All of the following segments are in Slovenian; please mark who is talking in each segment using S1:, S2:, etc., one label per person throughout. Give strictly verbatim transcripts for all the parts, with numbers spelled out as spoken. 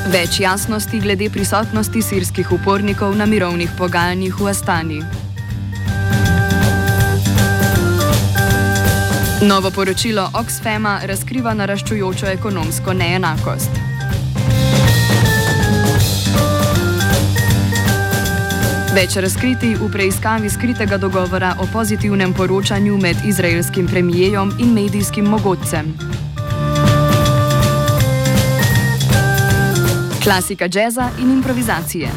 S1: Več jasnosti glede prisotnosti sirskih upornikov na mirovnih pogajanjih v Astani. Novo poročilo Oxfama razkriva naraščujočo ekonomsko neenakost. Več razkritij v preiskavi skritega dogovora o pozitivnem poročanju med izraelskim premijejem in medijskim mogotcem. Klasika džeza in improvizacije.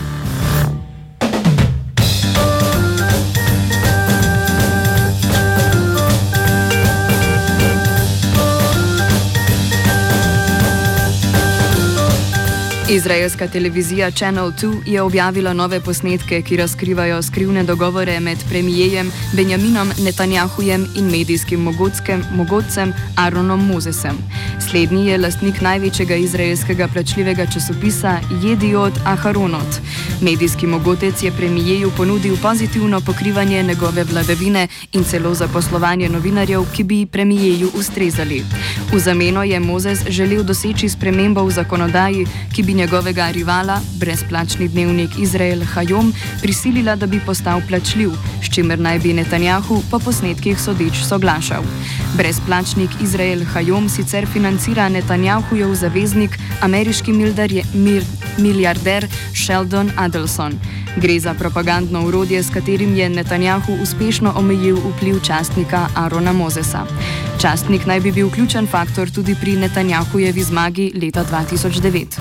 S1: Izraelska televizija Channel dva je objavila nove posnetke, ki razkrivajo skrivne dogovore med premijejem Benjaminom Netanjahujem in medijskim mogotcem Aaronom Mosesem. Slednji je lastnik največjega izraelskega plačljivega časopisa Jediot Aharonot. Medijski mogotec je premijeju ponudil pozitivno pokrivanje njegove vladavine in celo zaposlovanje novinarjev, ki bi premijeju ustrezali. V zameno je Moses želel doseči spremembo v zakonodaji, ki bi njegovega rivala, brezplačni dnevnik Izrael Hayom, prisilila, da bi postal plačljiv, s čimer naj bi Netanjahu po posnetkih sodeč soglašal. Brezplačnik Izrael Hayom sicer financira Netanjahujev zaveznik, ameriški milijarder Sheldon Adelson. Gre za propagandno orodje, s katerim je Netanjahu uspešno omejil vpliv častnika Aarona Mosesa. Častnik naj bi bil ključen faktor tudi pri Netanjahujevi zmagi leta dva tisoč devet.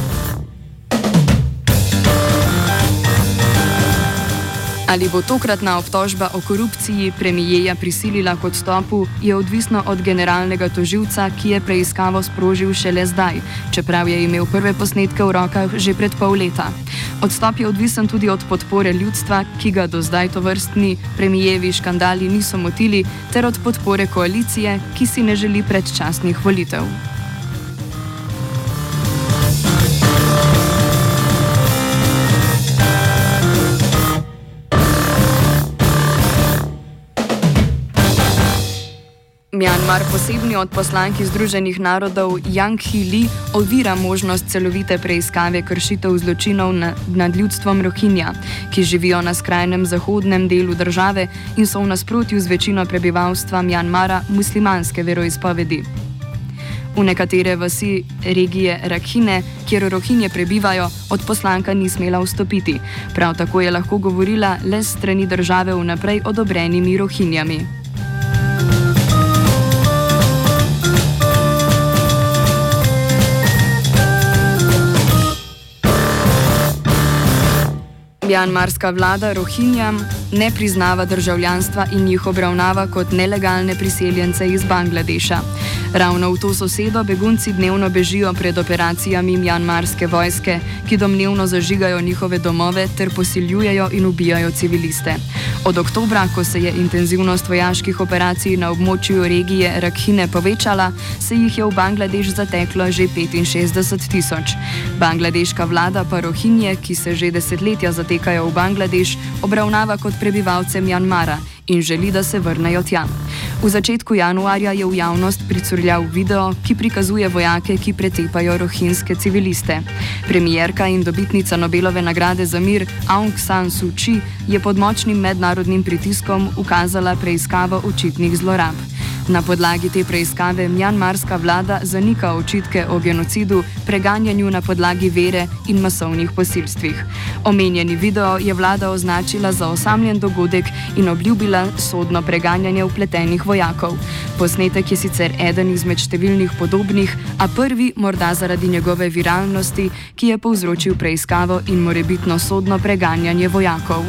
S1: Ali bo tokratna obtožba o korupciji premijeja prisilila k odstopu, je odvisno od generalnega tožilca, ki je preiskavo sprožil šele zdaj, čeprav je imel prve posnetke v rokah že pred pol leta. Odstop je odvisen tudi od podpore ljudstva, ki ga do zdaj tovrstni premijevi škandali niso motili, ter od podpore koalicije, ki si ne želi predčasnih volitev. Mjanmar, posebni odposlanki Združenih narodov Yang Hee-li, ovira možnost celovite preiskave kršitev zločinov nad ljudstvom Rohingja, ki živijo na skrajnem zahodnem delu države in so v nasprotju z večino prebivalstva Mjanmara muslimanske veroizpovedi. V nekatere vasi regije Rakhine, kjer Rohingje prebivajo, odposlanka ni smela vstopiti. Prav tako je lahko govorila le s strani države vnaprej odobrenimi Rohingjami. Mjanmarska vlada Rohingjam ne priznava državljanstva in jih obravnava kot nelegalne priseljence iz Bangladeša. Ravno v to sosedo begunci dnevno bežijo pred operacijami mjanmarske vojske, ki domnevno zažigajo njihove domove ter posiljujejo in ubijajo civiliste. Od oktobra, ko se je intenzivnost vojaških operacij na območju regije Rakhine povečala, se jih je v Bangladeš zateklo že petinšestdeset tisoč. Bangladeška vlada pa Rohingje, ki se že desetletja zatekajo v Bangladeš, obravnava kot prebivalce Mjanmara in želi, da se vrnejo tja. V začetku januarja je v javnost pricurljal video, ki prikazuje vojake, ki pretepajo rohinjske civiliste. Premijerka in dobitnica Nobelove nagrade za mir Aung San Suu Kyi je pod močnim mednarodnim pritiskom ukazala preiskavo očitnih zlorab. Na podlagi te preiskave mjanmarska vlada zanika očitke o genocidu, preganjanju na podlagi vere in masovnih posilstvih. Omenjeni video je vlada označila za osamljen dogodek in obljubila sodno preganjanje vpletenih vojakov. Posnetek je sicer eden izmed številnih podobnih, a prvi morda zaradi njegove viralnosti, ki je povzročil preiskavo in morebitno sodno preganjanje vojakov.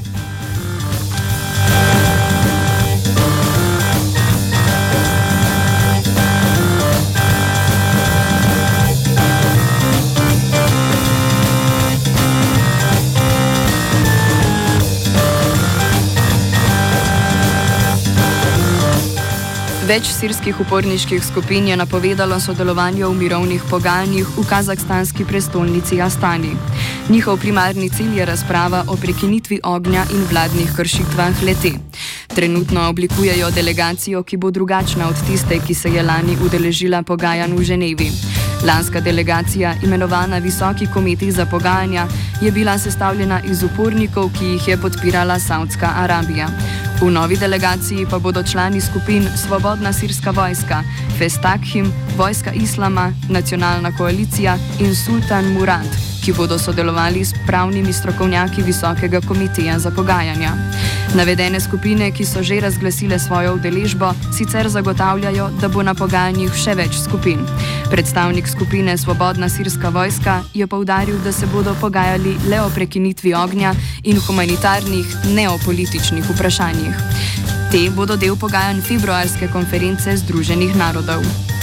S1: Več sirskih uporniških skupin je napovedalo sodelovanje v mirovnih pogajanjih v kazahstanski prestolnici Astani. Njihov primarni cilj je razprava o prekinitvi ognja in vladnih kršitvah le-te. Trenutno oblikujejo delegacijo, ki bo drugačna od tiste, ki se je lani udeležila pogajanj v Ženevi. Lanska delegacija, imenovana Visoki komiti za pogajanja, je bila sestavljena iz upornikov, ki jih je podpirala Saudska Arabija. V novi delegaciji pa bodo člani skupin Svobodna sirska vojska, Festakhim, Vojska Islama, Nacionalna koalicija in Sultan Murad, ki bodo sodelovali s pravnimi strokovnjaki Visokega komiteja za pogajanja. Navedene skupine, ki so že razglasile svojo udeležbo, sicer zagotavljajo, da bo na pogajanjih še več skupin. Predstavnik skupine Svobodna sirska vojska je poudaril, da se bodo pogajali le o prekinitvi ognja in humanitarnih, ne o političnih vprašanjih. Te bodo del pogajanj februarske konference Združenih narodov.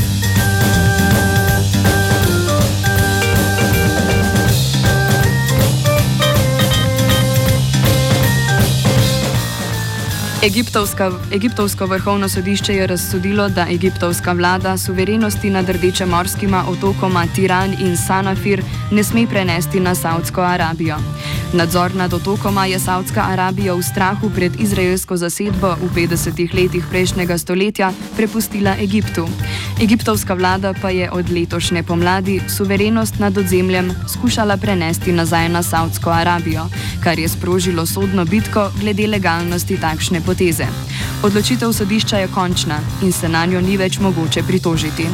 S1: Egiptovska, Egiptovsko vrhovno sodišče je razsodilo, da egiptovska vlada suverenosti nad rdečemorskima otokoma Tiran in Sanafir ne sme prenesti na Saudsko Arabijo. Nadzor nad otokoma je Saudska Arabija v strahu pred izraelsko zasedbo v petdesetih letih prejšnjega stoletja prepustila Egiptu. Egiptovska vlada pa je od letošnje pomladi suverenost nad odzemljem skušala prenesti nazaj na Saudsko Arabijo, kar je sprožilo sodno bitko glede legalnosti takšne poteze. Odločitev sodišča je končna in se na njo ni več mogoče pritožiti.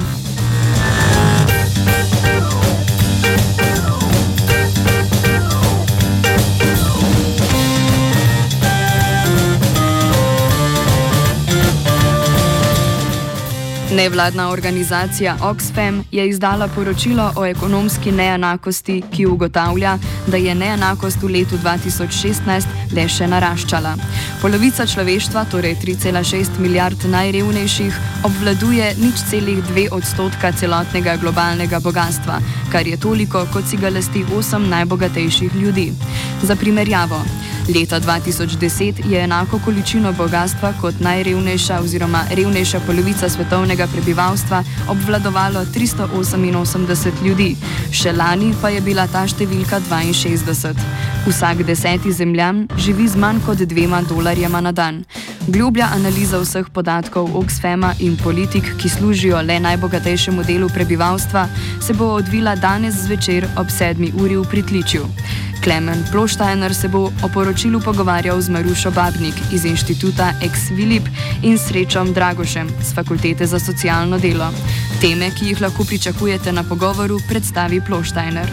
S1: Nevladna organizacija Oxfam je izdala poročilo o ekonomski neenakosti, ki ugotavlja, da je neenakost v letu dva tisoč šestnajst le še naraščala. Polovica človeštva, torej tri cela šest milijard najrevnejših, obvladuje nič celih dve odstotka celotnega globalnega bogastva, kar je toliko, kot si ga lasti osem najbogatejših ljudi. Za primerjavo, leta dva tisoč deset je enako količino bogastva kot najrevnejša oziroma revnejša polovica svetovnega prebivalstva obvladovalo tristo oseminosemdeset ljudi, še lani pa je bila ta številka dvainšestdeset. Vsak deseti zemljan živi z manj kot dvema dolarjema na dan. Globlja analiza vseh podatkov Oxfama in politik, ki služijo le najbogatejšemu delu prebivalstva, se bo odvila danes zvečer ob sedmi uri v Pritličju. Klemen Ploštajner se bo o poročilu pogovarjal z Marušo Babnik iz inštituta Ex Vilip in Srečom Dragošem z Fakultete za socialno delo. Teme, ki jih lahko pričakujete na pogovoru, predstavi Ploštajner.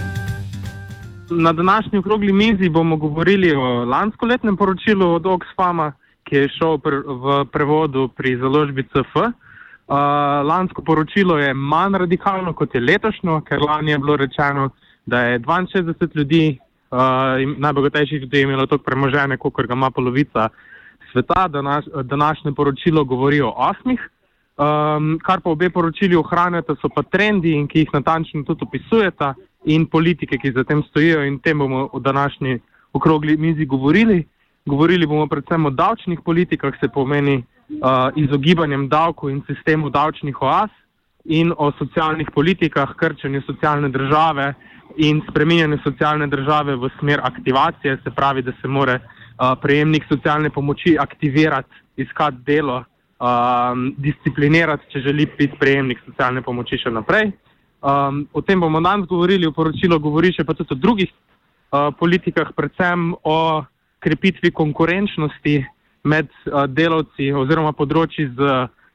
S2: Na današnji okrogli mizi bomo govorili o lanskoletnem poročilu od Oxfama, ki je šel v prevodu pri založbi C F. Uh, lansko poročilo je manj radikalno kot je letošnjo, ker lani je bilo rečeno, da je dvainšestdeset ljudi, uh, najbogatejših ljudi imelo toliko premoženja, kolikor ga ima polovica sveta. Današ, današnje poročilo govori o osmih. Um, kar pa obe poročili ohranjata, so pa trendi, in ki jih natančno tudi opisujeta, in politike, ki za tem stojijo, in tem bomo v današnji okrogli mizi govorili. Govorili bomo predvsem o davčnih politikah, se pomeni uh, izogibanjem davkov in sistemu davčnih oaz, in o socialnih politikah, krčenju socialne države in spreminjanju socialne države v smer aktivacije, se pravi, da se more uh, prejemnik socialne pomoči aktivirati, iskati delo, um, disciplinirati, če želi biti prejemnik socialne pomoči še naprej. Um, o tem bomo danes govorili, v poročilu govori še pa tudi o drugih uh, politikah, predvsem o krepitvi konkurenčnosti med uh, delavci oziroma področji z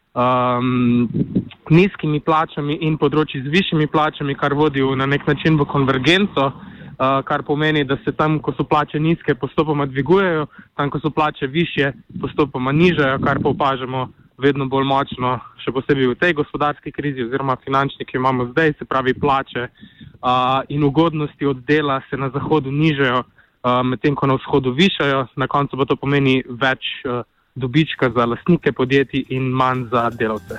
S2: um, nizkimi plačami in področji z višjimi plačami, kar vodi na nek način v konvergenco, uh, kar pomeni, da se tam, ko so plače nizke, postopoma dvigujejo, tam, ko so plače višje, postopoma nižajo, kar pa opažamo vedno bolj močno, še posebej v tej gospodarski krizi oziroma finančni, ki imamo zdaj, se pravi plače uh, in ugodnosti od dela se na zahodu nižajo, uh, medtem ko na vzhodu višajo. Na koncu pa to pomeni več uh, dobička za lastnike podjetij in manj za delavce.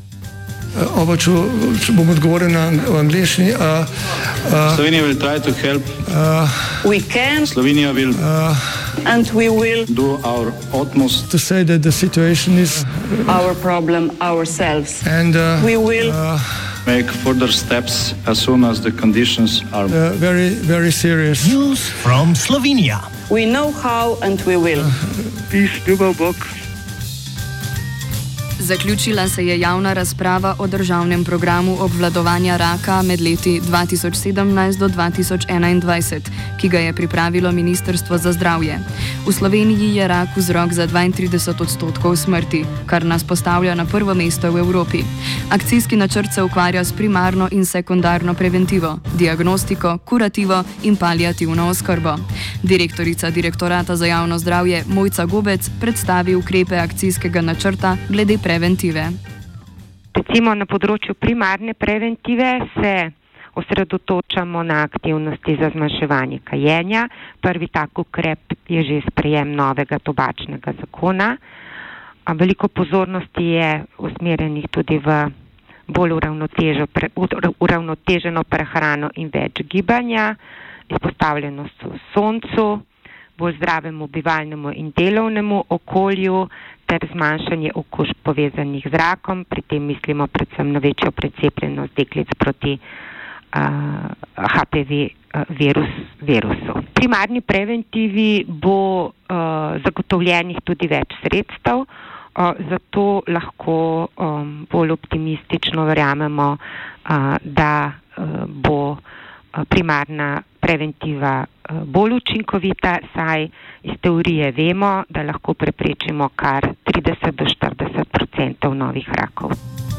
S3: Oba, če, če bom odgovoril na angliški. Uh, uh,
S4: Slovenija will try to help.
S3: Uh,
S5: we can.
S4: Slovenija will
S3: uh,
S5: and we will
S4: do our utmost
S3: to say that the situation is
S5: our problem ourselves.
S3: And uh,
S5: we will
S3: uh,
S4: make further steps as soon as the conditions are
S3: uh, very, very serious.
S6: News from Slovenia.
S5: We know how and we will.
S3: Peace, ljubav, Bog.
S1: Zaključila se je javna razprava o državnem programu obvladovanja raka med leti dva tisoč sedemnajst do dva tisoč enaindvajset, ki ga je pripravilo Ministrstvo za zdravje. V Sloveniji je rak vzrok za dvaintrideset odstotkov smrti, kar nas postavlja na prvo mesto v Evropi. Akcijski načrt se ukvarja s primarno in sekundarno preventivo, diagnostiko, kurativo in paliativno oskrbo. Direktorica Direktorata za javno zdravje Mojca Gobec predstavi ukrepe akcijskega načrta glede preventive.
S7: Recimo na področju primarne preventive se osredotočamo na aktivnosti za zmanjševanje kajenja. Prvi tak ukrep je že sprejem novega tobačnega zakona. Veliko pozornosti je usmerjenih tudi v bolj uravnoteženo prehrano in več gibanja, izpostavljenost v soncu, bolj zdravemu bivalnemu in delovnemu okolju ter zmanjšanje okužb povezanih z rakom. Pri tem mislimo predvsem na večjo precepljenost deklic proti uh, H P V uh, virus, virusu. Primarni preventivi bo uh, zagotovljenih tudi več sredstev, uh, zato lahko um, bolj optimistično verjamemo, uh, da uh, bo primarna preventiva bolj učinkovita, saj iz teorije vemo, da lahko preprečimo kar trideset do štirideset odstotkov novih rakov.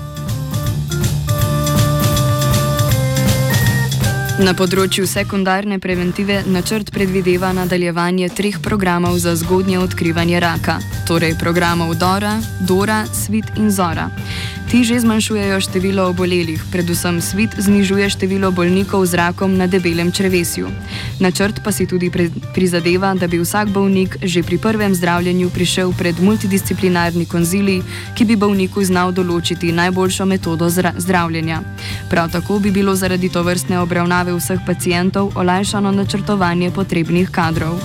S1: Na področju sekundarne preventive načrt predvideva nadaljevanje treh programov za zgodnje odkrivanje raka, torej programov Dora, Dora, Svit in Zora. Ti že zmanjšujejo število obolelih, predvsem Svit znižuje število bolnikov z rakom na debelem črevesju. Načrt pa si tudi prizadeva, da bi vsak bolnik že pri prvem zdravljenju prišel pred multidisciplinarni konzilij, ki bi bolniku znal določiti najboljšo metodo zdravljenja. Prav tako bi bilo zaradi tovrstne obravnave vseh pacientov olajšano načrtovanje potrebnih kadrov.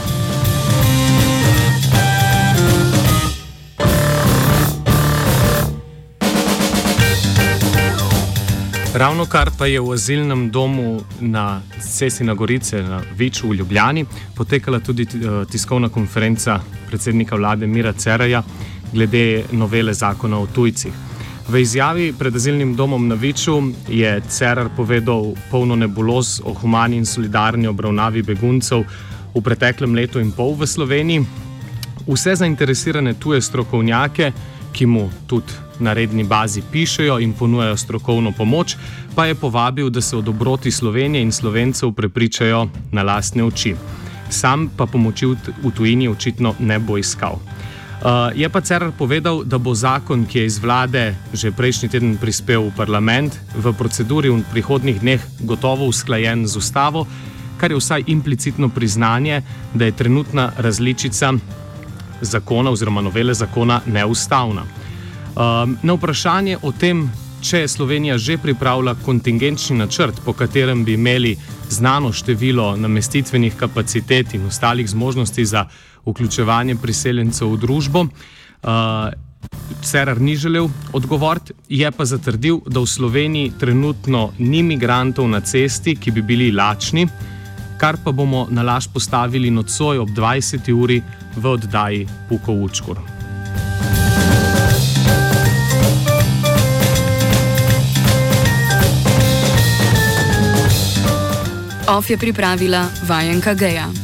S8: Ravno kar pa je v azilnem domu na Cesti na Gorice na Viču v Ljubljani potekala tudi tiskovna konferenca predsednika vlade Mira Cerarja glede novele zakona o tujcih. V izjavi pred azilnim domom na Viču je Cerar povedal polno nebuloz o humani in solidarni obravnavi beguncev v preteklem letu in pol v Sloveniji. Vse zainteresirane tuje strokovnjake, ki mu tudi na redni bazi pišejo in ponujajo strokovno pomoč, pa je povabil, da se o dobroti Slovenije in Slovencev prepričajo na lastne oči. Sam pa pomoči v tujini očitno ne bo iskal. Uh, je pa Cerar povedal, da bo zakon, ki je iz vlade že prejšnji teden prispel v parlament, v proceduri v prihodnjih dneh gotovo usklajen z ustavo, kar je vsaj implicitno priznanje, da je trenutna različica zakona oziroma novele zakona neustavna. Um, na vprašanje o tem, če Slovenija že pripravlja kontingenčni načrt, po katerem bi imeli znano število namestitvenih kapacitet in ostalih zmožnosti za vključevanje priseljencev v družbo, uh, Cerar ni želel odgovoriti, je pa zatrdil, da v Sloveniji trenutno ni migrantov na cesti, ki bi bili lačni, kar pa bomo na laž postavili nocoj ob dvajseti uri v oddaji Pukov Učkur.
S1: Of je pripravila Vajenka Geja.